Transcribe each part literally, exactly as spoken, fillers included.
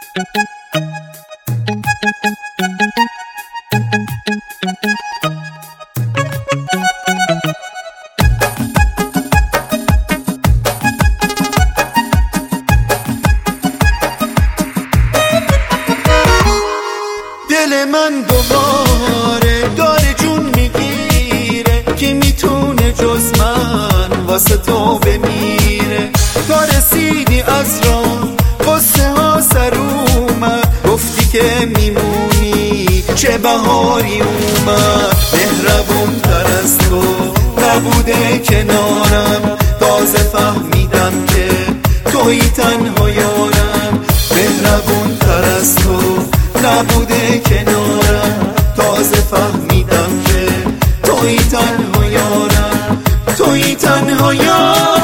دل من دوباره داره جون میگیره که میتونه جز من واسه تو بمیره. تا رسیدی از راه قصه ها سر اومد، گفتی که میمونی چه بهاری اومد. مهربون تر از تو نبوده کنارم، تازه فهمیدم که توی تنها یارم. مهربون تر از تو نبوده کنارم، تازه فهمیدم که توی تنها یارم، توی تنها یارم.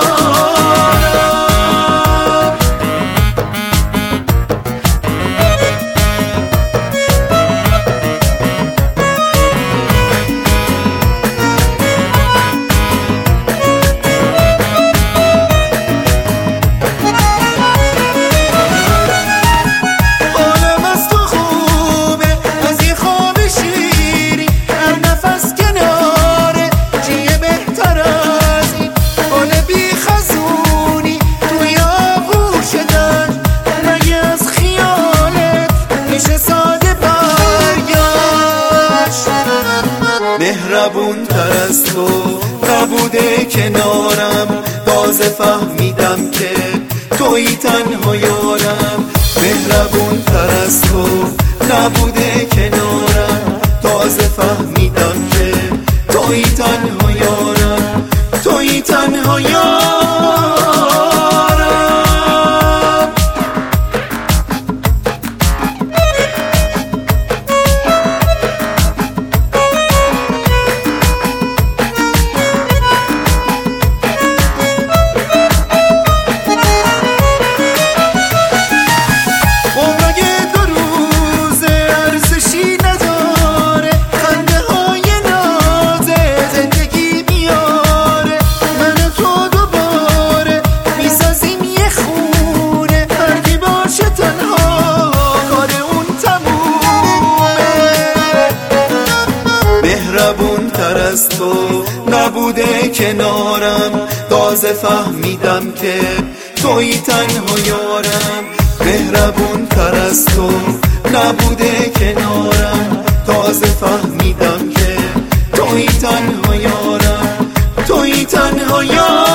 مهربون تر از تو نبوده کنارم، تازه فهمیدم که توی تنها یارم. مهربون تر از تو نبوده کنارم، تازه فهمیدم که توی تنها یارم، توی تنها یارم. مهربون تر از تو نبوده کنارم، تازه فهمیدم که توی تنها یارم. مهربون تر از تو نبوده کنارم، تازه فهمیدم که توی تنها یارم، توی تنها یارم.